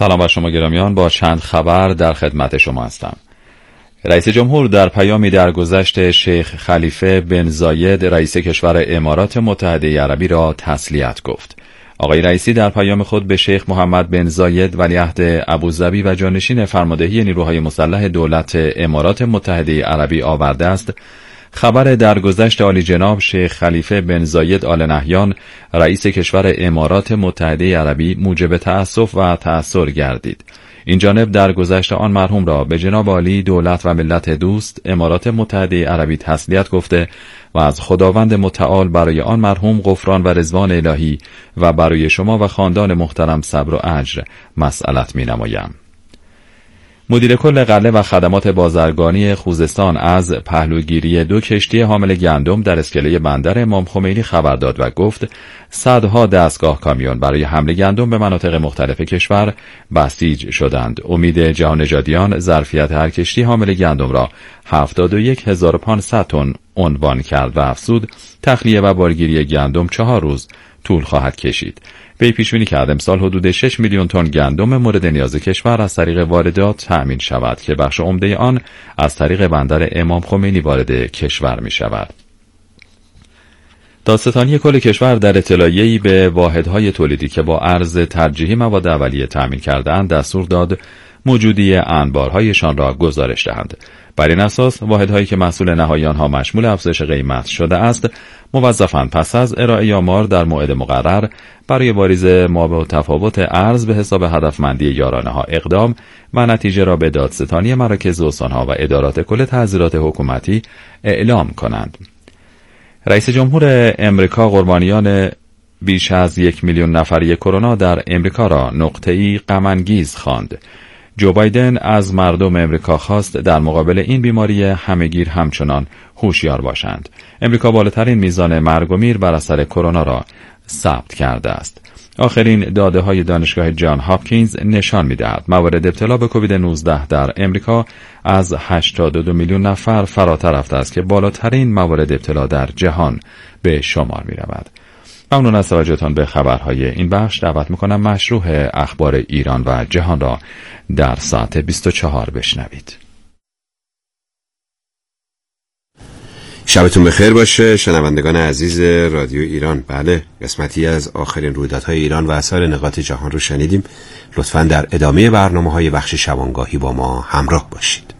سلام بر شما گرامیان، با چند خبر در خدمت شما هستم. رئیس جمهور در پیامی درگذشت شیخ خلیفه بن زاید رئیس کشور امارات متحده عربی را تسلیت گفت. آقای رئیسی در پیام خود به شیخ محمد بن زاید ولیعهد ابوظبی و جانشین فرماندهی نیروهای مسلح دولت امارات متحده عربی آورده است خبر درگذشت عالی جناب شیخ خلیفه بن زاید آل نهیان رئیس کشور امارات متحده عربی موجب تأسف و تأثر گردید. این جانب درگذشت آن مرحوم را به جناب عالی دولت و ملت دوست امارات متحده عربی تسلیت گفته و از خداوند متعال برای آن مرحوم غفران و رضوان الهی و برای شما و خاندان محترم صبر و اجر مسئلت می نمایم. مدیر کل غله و خدمات بازرگانی خوزستان از پهلوگیری 2 کشتی حامل گندم در اسکله بندر امام خمینی خبر داد و گفت صدها دستگاه کامیون برای حمل گندم به مناطق مختلف کشور بسیج شدند. امید جهان نژادیان ظرفیت هر کشتی حامل گندم را 71500 تن عنوان کرد و افزود تخلیه و بارگیری گندم 4 روز طول خواهد کشید. وی پیشبینی کرد امسال حدود 6 میلیون تن گندم مورد نیاز کشور از طریق واردات تأمین شود که بخش عمده آن از طریق بندر امام خمینی وارد کشور می شود. دادستانی کل کشور در اطلاعیه‌ای به واحدهای تولیدی که با ارز ترجیحی مواد اولیه تأمین کرده‌اند دستور داد موجودی انبارهایشان را گزارش دهند. بر این اساس واحدهایی که محصول نهایی آنها مشمول افزایش قیمت شده است موظفند پس از ارائه آمار در موعد مقرر برای واریز ما تفاوت ارز به حساب هدفمندی یارانه ها اقدام و نتیجه را به دادستانی مراکز استانها و ادارات کل تحضیرات حکومتی اعلام کنند. رئیس جمهور امریکا قربانیان بیش از 1 میلیون نفری کرونا در امریکا را نقطه‌ای غم‌انگیز خواند. جو بایدن از مردم امریکا خواست در مقابل این بیماری همه‌گیر همچنان هوشیار باشند. امریکا بالاترین میزان مرگ و میر بر اثر کرونا را ثبت کرده است. آخرین داده‌های دانشگاه جان هاپکینز نشان می‌دهد موارد ابتلا به کووید 19 در امریکا از 82 میلیون نفر فراتر رفته است که بالاترین موارد ابتلا در جهان به شمار می‌رود. ممنون از توجهتان به خبرهای این بخش. دعوت می‌کنم مشروح اخبار ایران و جهان را در ساعت 24 بشنوید. شبتون بخیر باشه شنوندگان عزیز رادیو ایران. بله، قسمتی از آخرین رویدادهای ایران و اثار نقاط جهان رو شنیدیم. لطفاً در ادامه برنامه‌های بخش شبانگاهی با ما همراه باشید.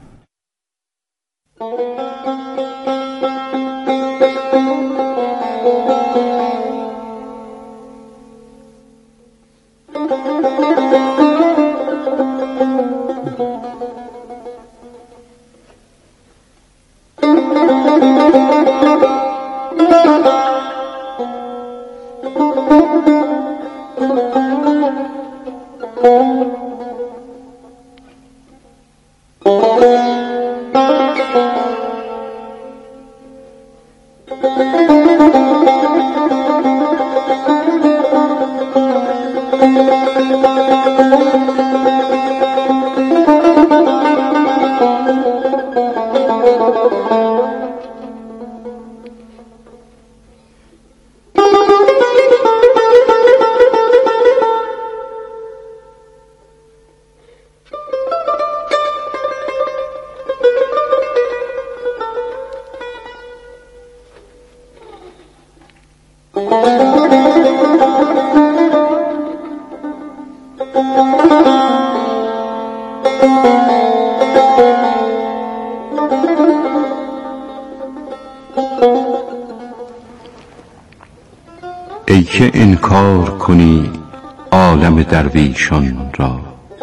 ای که انکار کنی عالم درویشان را،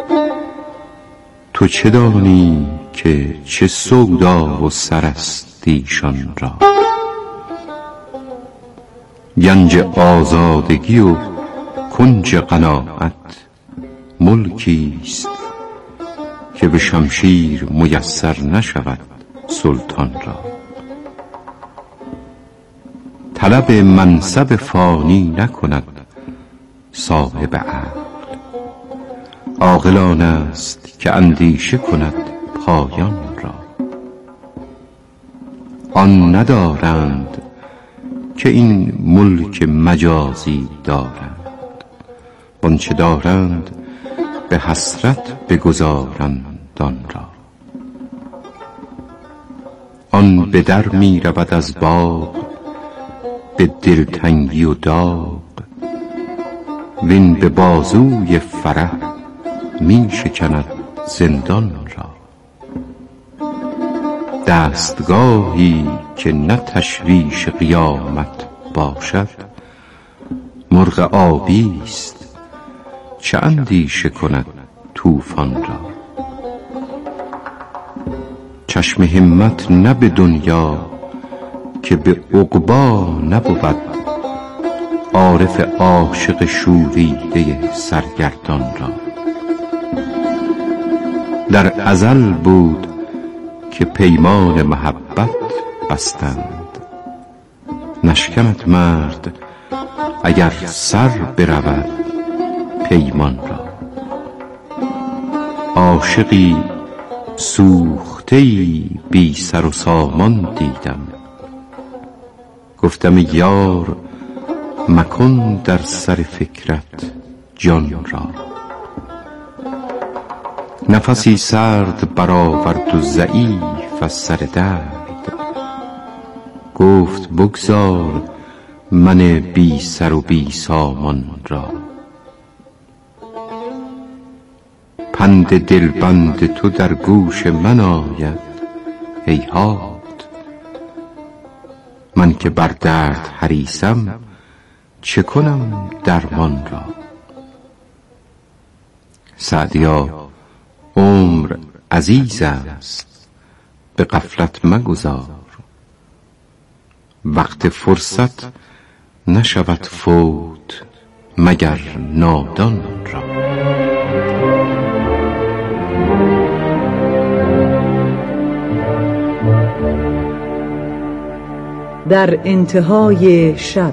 تو چه دانی که چه سودا و سر است ایشان را. گنج آزادگی و کنج قناعت ملکیست که به شمشیر میسر نشود سلطان را. طلب منصب فانی نکند صاحب عقل، عاقل آن است که اندیشه کند پایان را. آن ندارند که این ملک مجازی دارند، آنچه دارند به حسرت بگذارند آن را. آن به در می رود از باغ به دلتنگی و داغ، وین به بازوی فرح می شکند زندان را. دستگاهی که نه تشویش قیامت باشد، مرغ آبی است چه اندیشه کند طوفان را. چشم همت نه به دنیا که به عقبی نبود، عارف عاشق شوریده سرگردان را. در ازل بود که پیمان محبت بستند، نشکند مرد اگر سر برود پیمان را. عاشقی سوخته‌ای بی سر و سامان دیدم، گفتم یار مکن در سر فکرت جان را. نفسی سرد برآورد و ضعیف از سر درد، گفت بگذار من بی سر و بی سامان را. پند دلبند تو در گوش من آید هیهات، من که بر درد حریصم چه کنم درمان را. سعدیا عمر عزیز است به غفلت مگذار، وقت فرصت نشود فوت مگر نادان را. در انتهای شب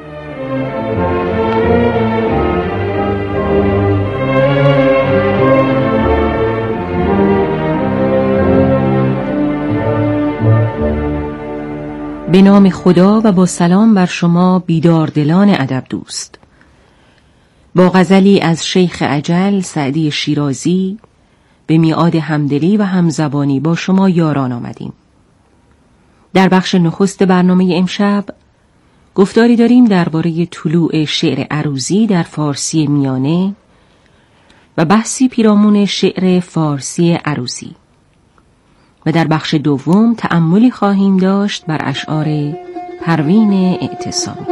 به نام خدا و با سلام بر شما بیداردلان ادب دوست. با غزلی از شیخ اجل سعدی شیرازی به میعاد همدلی و همزبانی با شما یاران آمدیم. در بخش نخست برنامه امشب گفتاری داریم درباره طلوع شعر عروضی در فارسی میانه و بحثی پیرامون شعر فارسی عروضی، و در بخش دوم تأملی خواهیم داشت بر اشعار پروین اعتصامی.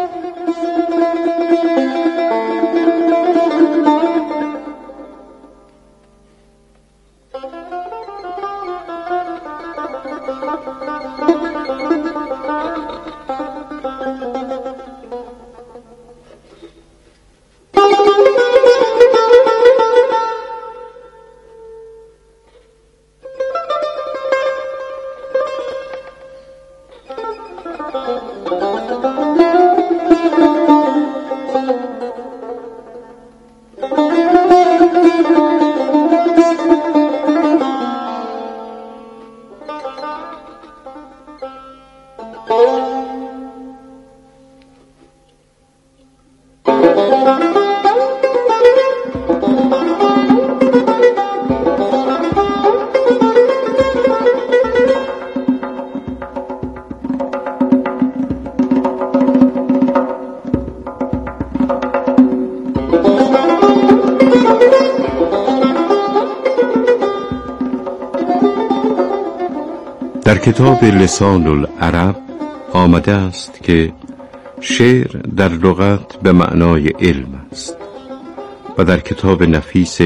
در کتاب لسان العرب آمده است که شعر در لغت به معنای علم است، و در کتاب نفیس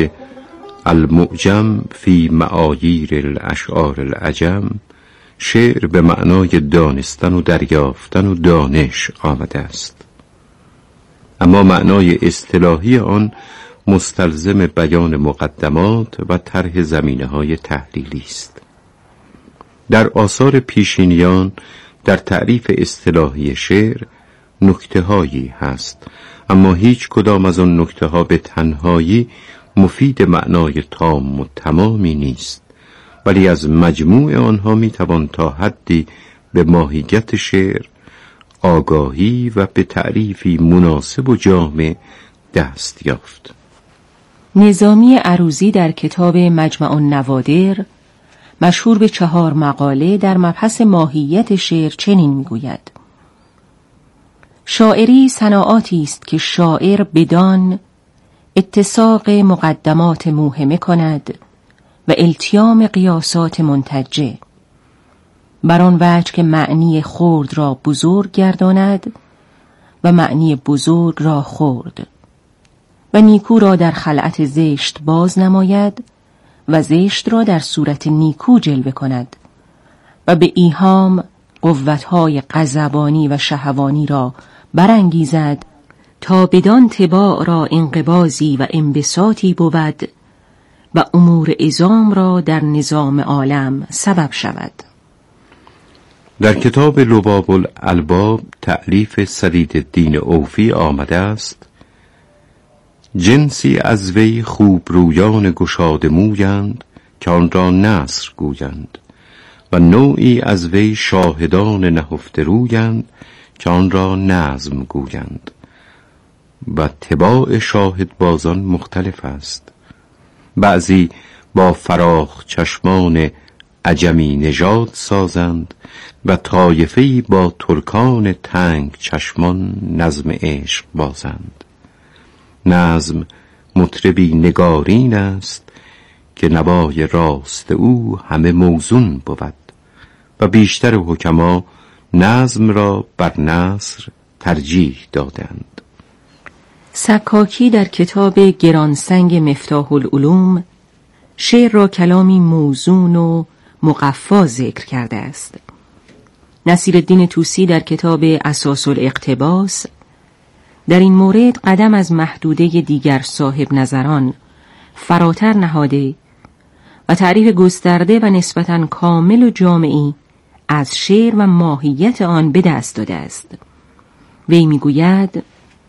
المعجم فی معاییر الاشعار العجم شعر به معنای دانستن و دریافتن و دانش آمده است، اما معنای اصطلاحی آن مستلزم بیان مقدمات و طرح زمینه‌های تحلیلی است. در آثار پیشینیان در تعریف اصطلاحی شعر نکته‌هایی هست، اما هیچ کدام از آن نکته‌ها به تنهایی مفید معنای تام و تمامی نیست، ولی از مجموع آنها میتوان تا حدی به ماهیت شعر آگاهی و به تعریفی مناسب و جامع دست یافت. نظامی عروضی در کتاب مجمع النوادر مشهور به 4 مقاله در مبحث ماهیت شعر چنین میگوید: شاعری صناعاتی است که شاعر بدان اتساق مقدمات موهمه کند و التیام قیاسات منتجه، بر آن وجه که معنی خرد را بزرگ گرداند و معنی بزرگ را خرد، و نیکو را در خلعت زشت باز نماید و زشت را در صورت نیکو جلوه کند و به ایهام قوتهای غضبانی و شهوانی را برانگیزد تا بدان طباع را انقباضی و انبساطی بود و امور عظام را در نظام عالم سبب شود. در کتاب لباب الالباب تألیف سدیدالدین اوفی آمده است: جنسی از وی خوب رویان گشاده مویند که آن را نثر گویند، و نوعی از وی شاهدان نهفته رویند که آن را نظم گویند، و طباع شاهد بازان مختلف است. بعضی با فراخ چشمان عجمی نژاد سازند و طایفه‌ای با ترکان تنگ چشمان نظم عشق بازند. نظم مطربی نگارین است که نوای راست او همه موزون بود، و بیشتر حکما نظم را بر نثر ترجیح دادند. سکاکی در کتاب گرانسنگ مفتاح العلوم شعر را کلامی موزون و مقفا ذکر کرده است. نصیرالدین طوسی در کتاب اساس الاقتباس در این مورد قدم از محدوده دیگر صاحب نظران فراتر نهاده و تعریف گسترده و نسبتاً کامل و جامعی از شعر و ماهیت آن به دست داده است. وی میگوید: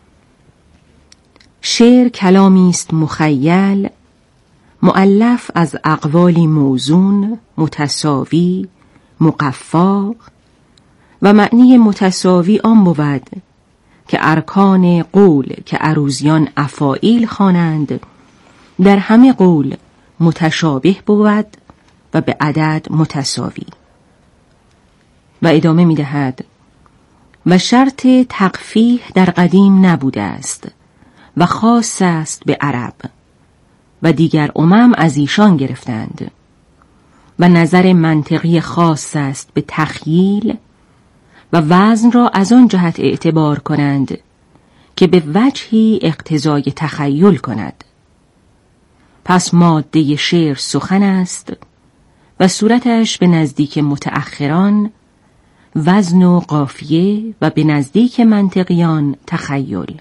شعر کلامی است مخیل، مؤلف از اقوالی موزون، متساوی، مقفا، و معنی متساوی آن بود که ارکان قول که عروضیان افاعیل خوانند در همه قول متشابه بود و به عدد متساوی. و ادامه می دهد: و شرط تقفیح در قدیم نبوده است و خاص است به عرب و دیگر امم از ایشان گرفتند، و نظر منطقی خاص است به تخییل و وزن را از آن جهت اعتبار کنند که به وجهی اقتضای تخیل کند. پس ماده شعر سخن است و صورتش به نزدیک متأخران وزن و قافیه و به نزدیک منطقیان تخیل.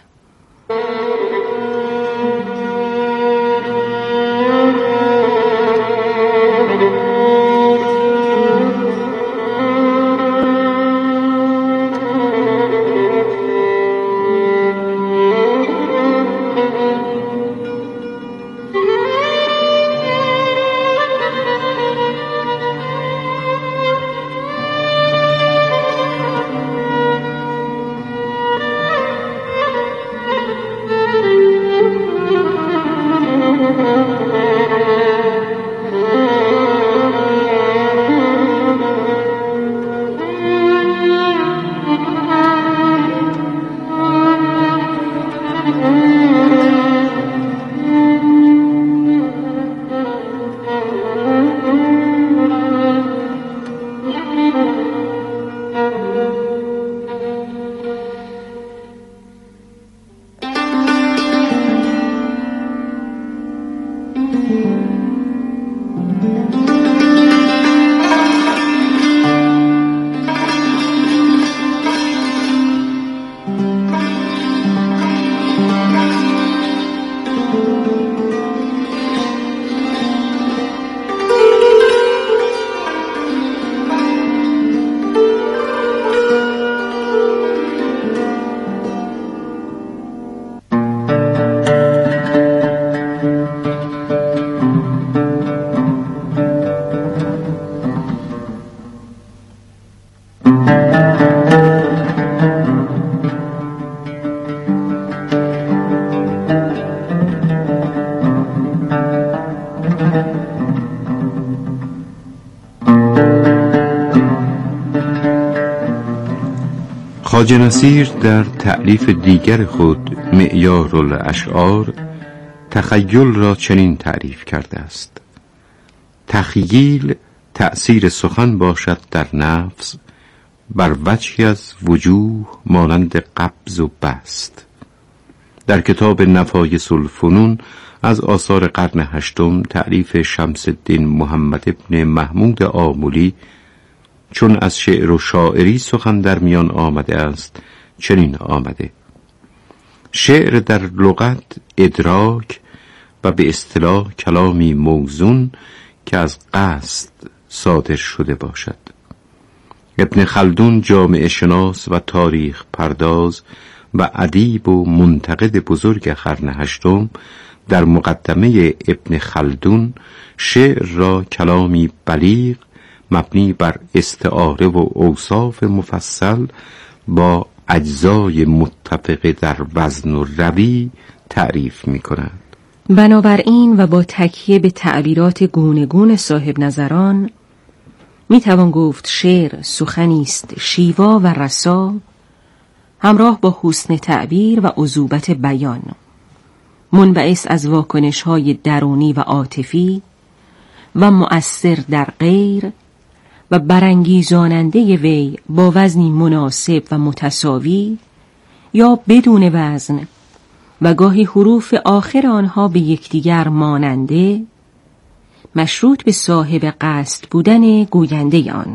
خواجه نصیر در تألیف دیگر خود معیار الاشعار تخیل را چنین تعریف کرده است: تخییل تأثیر سخن باشد در نفس بر وجهی از وجوه مانند قبض و بسط. در کتاب نفایس الفنون از آثار قرن هشتم تألیف شمس الدین محمد ابن محمود آملی چون از شعر و شاعری سخن در میان آمده است چنین آمده: شعر در لغت ادراک و به اصطلاح کلامی موزون که از قصد صادر شده باشد. ابن خلدون جامعه شناس و تاریخ پرداز و ادیب و منتقد بزرگ قرن هشتم در مقدمه ابن خلدون شعر را کلامی بلیغ مبنی بر استعاره و اوصاف مفصل با اجزای متفق در وزن و روی تعریف می کند. بنابراین و با تکیه به تعبیرات گوناگون صاحب نظران می توان گفت شعر سخنی است شیوا و رسا همراه با حسن تعبیر و عذوبت بیان، منبعث از واکنش‌های درونی و عاطفی و مؤثر در غیر و برانگیزاننده وی با وزنی مناسب و متساوی یا بدون وزن و گاهی حروف آخر آنها به یکدیگر ماننده، مشروط به صاحب قصد بودن گوینده آن.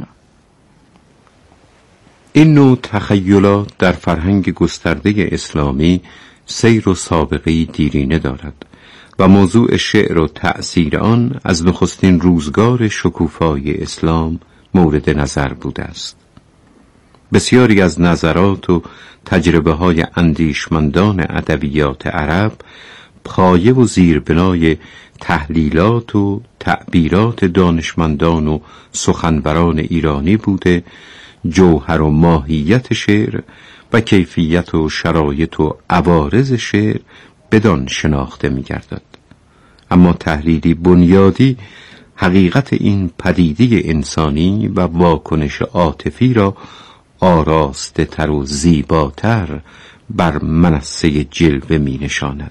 این نوع تخیلات در فرهنگ گسترده اسلامی سیر و سابقه دیرینه دارد و موضوع شعر و تأثیر آن از نخستین روزگار شکوفای اسلام مورد نظر بوده است. بسیاری از نظرات و تجربه های اندیشمندان ادبیات عرب پایه و زیربنای تحلیلات و تعبیرات دانشمندان و سخنوران ایرانی بوده، جوهر و ماهیت شعر و کیفیت و شرایط و عوارض شعر بدان شناخته می گردد. اما تحلیلی بنیادی حقیقت این پدیده انسانی و واکنش عاطفی را آراسته تر و زیباتر بر منصه جلوه می نشاند.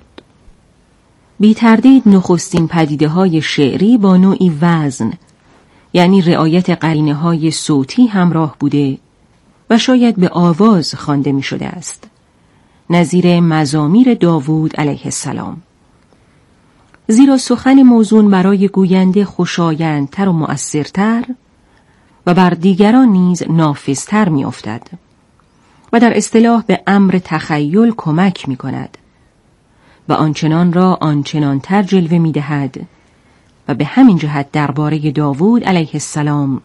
بی تردید نخستین پدیده های شعری با نوعی وزن، یعنی رعایت قرینه های صوتی همراه بوده و شاید به آواز خوانده می شده است، نظیر مزامیر داوود علیه السلام. زیرا سخن موزون برای گوینده خوشایندتر و مؤثرتر و بر دیگران نیز نافذتر می افتد و در اصطلاح به امر تخیل کمک می کند و آنچنان را آنچنانتر جلوه می دهد و به همین جهت درباره داوود علیه السلام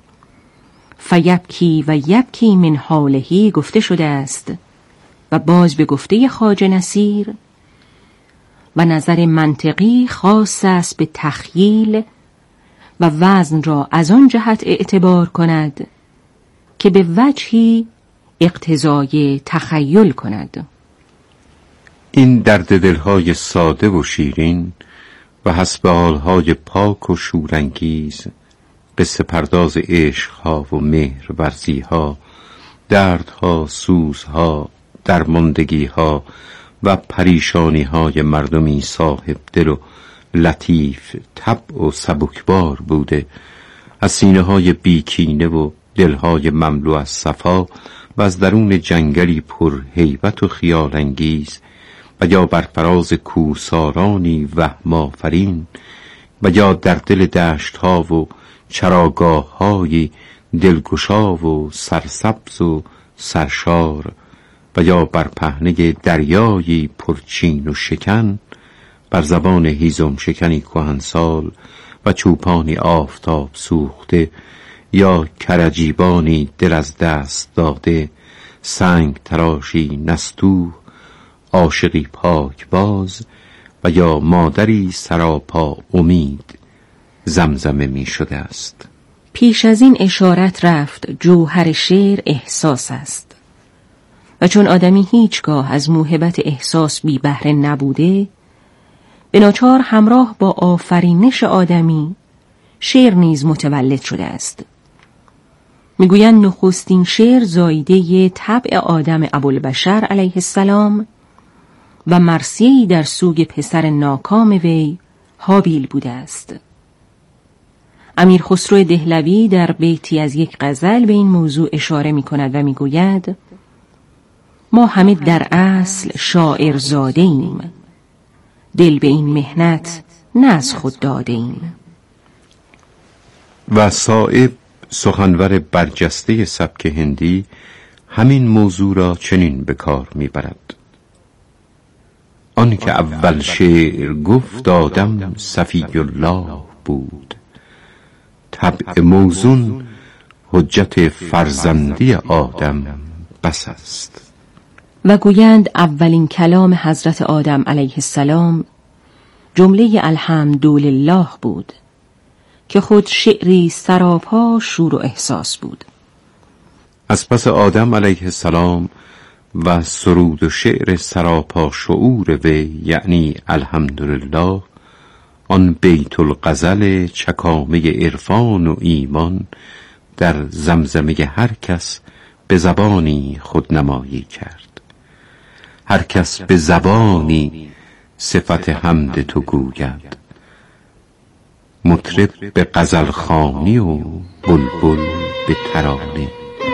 فیبکی و یبکی من حالهی گفته شده است و باز به گفته خواجه نصیر و نظر منطقی خاص است به تخییل و وزن را از آن جهت اعتبار کند که به وجهی اقتضای تخیل کند. این درد دلهای ساده و شیرین و حسب حالهای پاک و شورانگیز، قصه پرداز عشقها و مهرورزیها، دردها، سوزها، درماندگیها و پریشانیهای مردمی صاحب دل و لطیف طبع و سبکبار بوده، از سینه‌های بیکینه و دلهای مملو از صفا و از درون جنگلی پر هیبت و خیال انگیز و یا بر فراز کوهسارانی وهم آفرین و یا در دل دشت‌ها و چراگاه‌های دلگشا و سرسبز و سرشار و یا بر پهنه دریایی پرچین و شکن، بر زبان هیزم شکنی کهنسال و چوپانی آفتاب سوخته یا کرجیبانی دل از دست داده، سنگ تراشی نستوه، عاشقی پاک باز و یا مادری سراپا امید زمزمه می شده است. پیش از این اشارت رفت جوهر شعر احساس است و چون آدمی هیچگاه از موهبت احساس بی بهره نبوده، به ناچار همراه با آفرینش آدمی شعر نیز متولد شده است. میگویند نخستین شعر زایده طبع آدم ابوالبشر علیه السلام و مرثیه‌ای در سوگ پسر ناکام وی هابیل بوده است. امیر خسرو دهلوی در بیتی از یک غزل به این موضوع اشاره می کند و می گوید: ما همه در اصل شاعر زاده ایم، دل به این مهنت نه از خود داده ایم. و صائب سخنور برجسته سبک هندی همین موضوع را چنین به کار می برد: آن که اول شعر گفت آدم صفی الله بود، طبع موزون حجت فرزندی آدم بس است. و گویند اولین کلام حضرت آدم علیه السلام جمله الحمدلله بود که خود شعری سراپا شور و احساس بود. از پس آدم علیه السلام و سرود و شعر سراپا شعور وی یعنی الحمدلله، آن بیت الغزل چکامه عرفان و ایمان در زمزمه هر کس به زبانی خودنمایی کرد. هر کس به زبانی صفت حمد تو گوید، مطرب به غزل خوانی و بلبل به ترانه.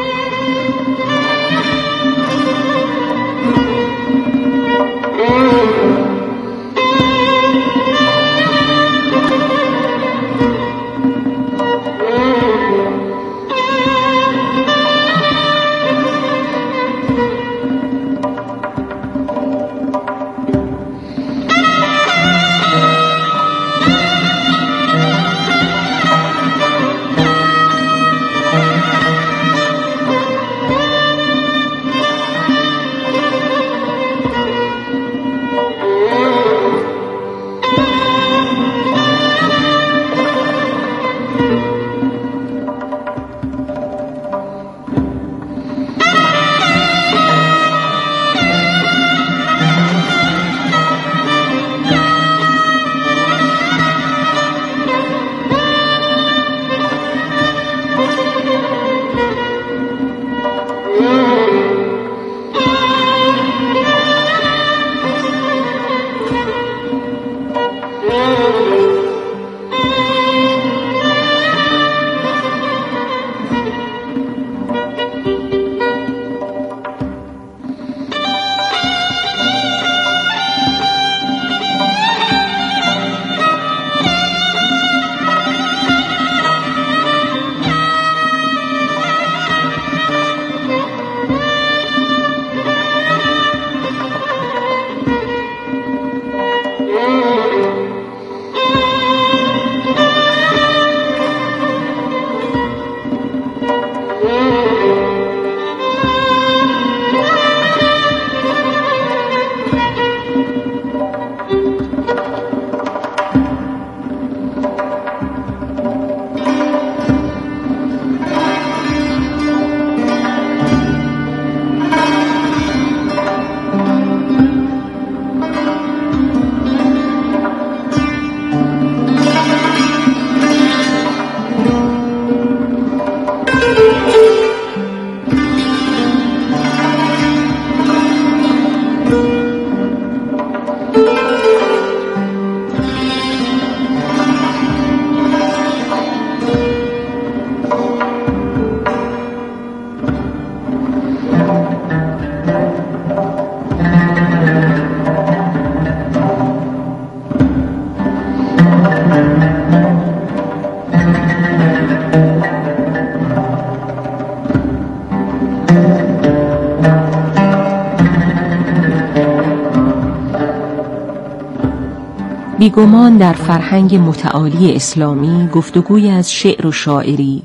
بیگمان در فرهنگ متعالی اسلامی گفتگوی از شعر و شاعری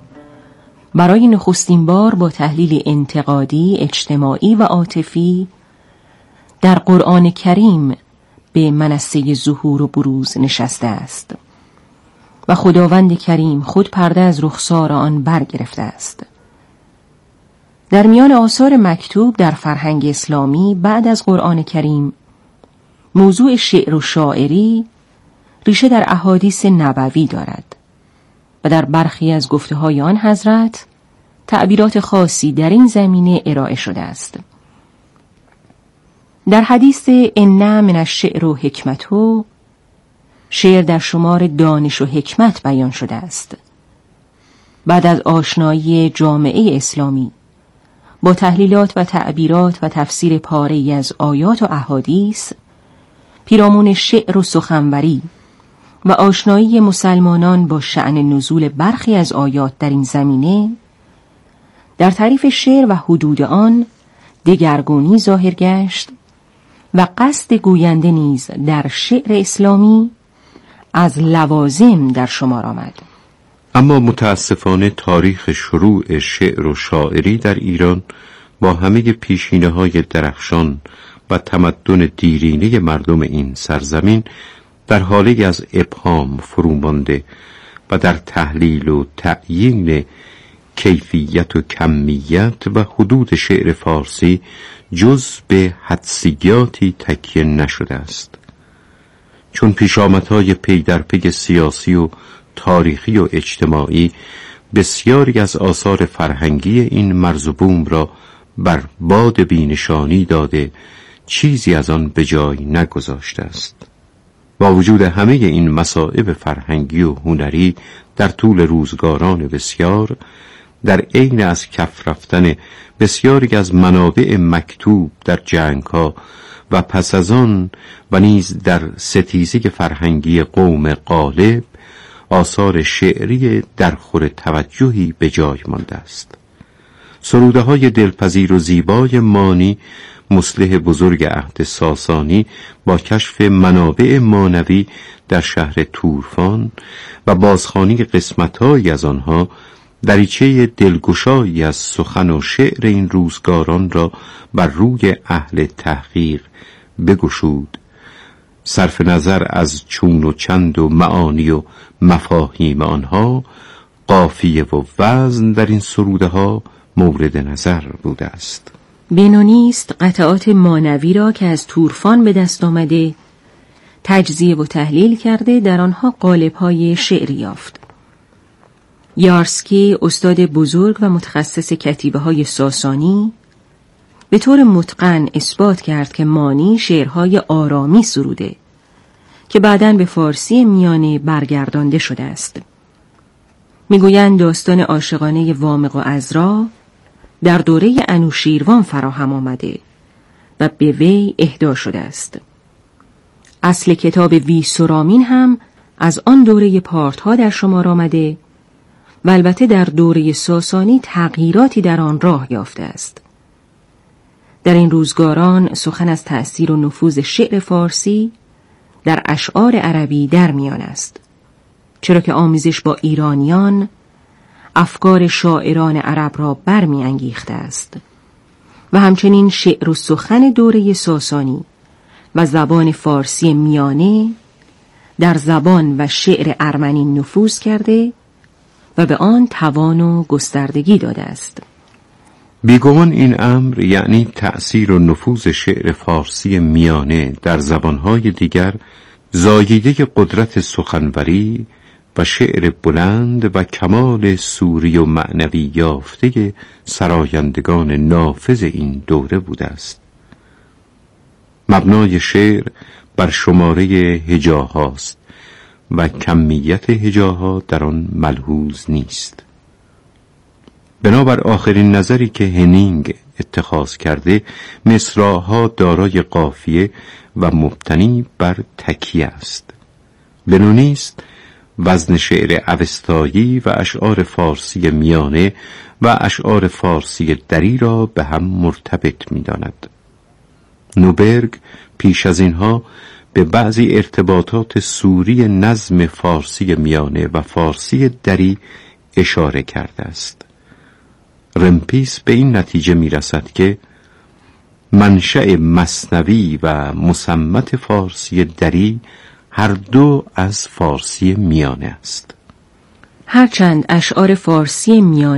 برای نخستین بار با تحلیل انتقادی، اجتماعی و عاطفی در قرآن کریم به منصه ظهور و بروز نشسته است و خداوند کریم خود پرده از رخسار آن برگرفته است. در میان آثار مکتوب در فرهنگ اسلامی بعد از قرآن کریم، موضوع شعر و شاعری ریشه در احادیث نبوی دارد و در برخی از گفته‌های آن حضرت تعبیرات خاصی در این زمینه ارائه شده است. در حدیث ان من الشعر و حکمتو، شعر در شمار دانش و حکمت بیان شده است. بعد از آشنایی جامعه اسلامی با تحلیلات و تعبیرات و تفسیر پاره‌ای از آیات و احادیث، پیرامون شعر و سخنوری و آشنایی مسلمانان با شأن نزول برخی از آیات در این زمینه، در تعریف شعر و حدود آن دگرگونی ظاهر گشت و قصد گوینده نیز در شعر اسلامی از لوازم در شمار آمد. اما متاسفانه تاریخ شروع شعر و شاعری در ایران با همه پیشینه‌های درخشان و تمدن دیرینه مردم این سرزمین در حالی از ابهام فرو مانده و در تحلیل و تعیین کیفیت و کمیت و حدود شعر فارسی جز به حدسیاتی تکیه نشده است. چون پیشامدهای پی در پی سیاسی و تاریخی و اجتماعی بسیاری از آثار فرهنگی این مرز و بوم را بر باد بینشانی داده، چیزی از آن به جای نگذاشته است. با وجود همه این مصائب فرهنگی و هنری در طول روزگاران بسیار، در عین از کف رفتن بسیاری از منابع مکتوب در جنگ‌ها و پس از آن و نیز در ستیزه فرهنگی قوم غالب، آثار شعری درخور توجهی به جای مانده است. سروده‌های دلپذیر و زیبای مانی، مصلح بزرگ عهد ساسانی، با کشف منابع مانوی در شهر تورفان و بازخوانی قسمت‌هایی از آنها، دریچه دلگشایی از سخن و شعر این روزگاران را بر روی اهل تحقیق بگشود. صرف نظر از چون و چند و معانی و مفاهیم آنها، قافیه و وزن در این سروده ها مورد نظر بوده است. بنانی است قطعات مانوی را که از تورفان به دست آمده تجزیه و تحلیل کرده در آنها قالب‌های شعری یافت. یارسکی، استاد بزرگ و متخصص کتیبه‌های ساسانی، به طور متقن اثبات کرد که مانی شعرهای آرامی سروده که بعداً به فارسی میانه برگردانده شده است. میگویند داستان عاشقانه وامق و عذرا در دوره انوشیروان فراهم آمده و به وی اهدا شده است. اصل کتاب ویسرامین هم از آن دوره پارت‌ها در شمار آمده و البته در دوره ساسانی تغییراتی در آن راه یافته است. در این روزگاران سخن از تأثیر و نفوذ شعر فارسی در اشعار عربی در میان است، چرا که آمیزش با ایرانیان افکار شاعران عرب را برمی انگیخته است و همچنین شعر و سخن دوره ساسانی و زبان فارسی میانه در زبان و شعر ارمنی نفوذ کرده و به آن توان و گستردگی داده است. بیگمان این امر یعنی تأثیر و نفوذ شعر فارسی میانه در زبانهای دیگر، زاییده قدرت سخنوری و شعر بلند و کمال سوری و معنوی یافته سرایندگان نافذ این دوره بوده است. مبنای شعر بر شماره هجاهاست و کمیت هجاها در آن ملحوظ نیست. بنابر آخرین نظری که هنینگ اتخاذ کرده، مصرع‌ها دارای قافیه و مبتنی بر تکیه است. بنانی است وزن شعر اوستایی و اشعار فارسی میانه و اشعار فارسی دری را به هم مرتبط می‌داند. نوبرگ پیش از اینها به بعضی ارتباطات سوری نظم فارسی میانه و فارسی دری اشاره کرده است. رمپیس به این نتیجه می‌رسد که منشأ مثنوی و مصمت فارسی دری هر دو از فارسی میانه است. هرچند اشعار فارسی میانه